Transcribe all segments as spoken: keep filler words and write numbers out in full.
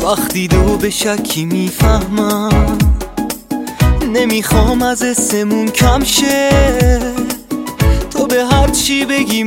وقتی دو به شکی میفهمم نمیخوام از اسمون کم شه، تو به هر چی بگی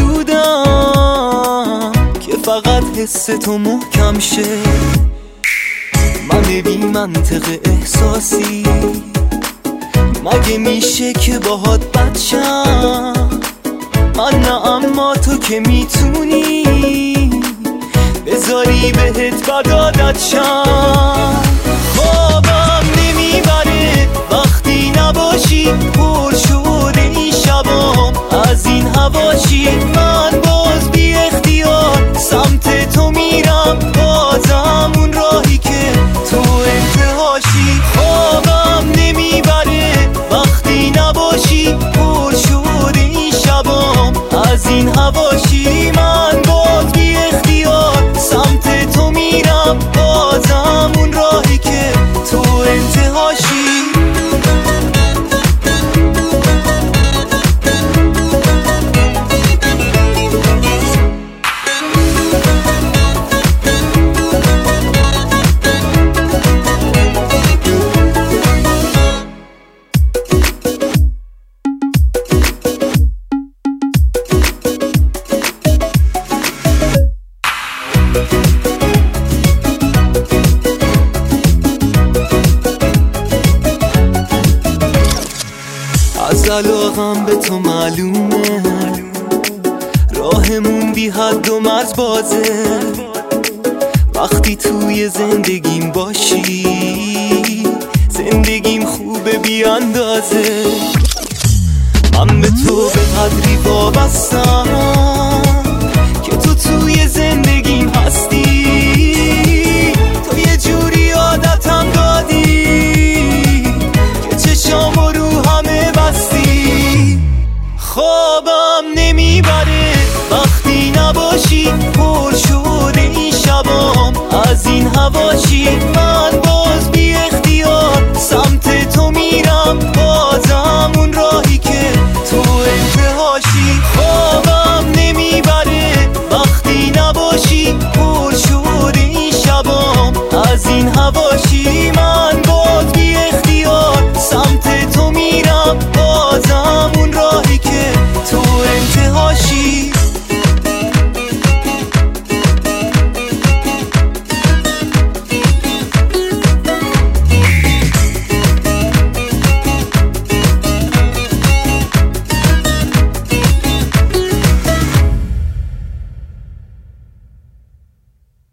محدودم که فقط حس تو محکم شه. من بی منطق احساسی مگه میشه که باهات بد شم؟ من نه اما تو که میتونی بذاری بهت بد عادت شم. خوابم نمیبره وقتی نباشی، پر شده این شبام از این هواشی. من باز بی اختیار سمت تو میرم، بازم اون راهی که تو انتهاشی. خوابم نمیبره وقتی نباشی، پر شده این شبام از این هواشی. من باز بی اختیار سمت تو میرم، بازم اون راهی که تو انتهاشی. از علاقم به تو معلومه راهمون بی حد و مرز بازه. وقتی توی زندگیم باشی زندگیم خوبه بی اندازه. من به تو به قدری وابستم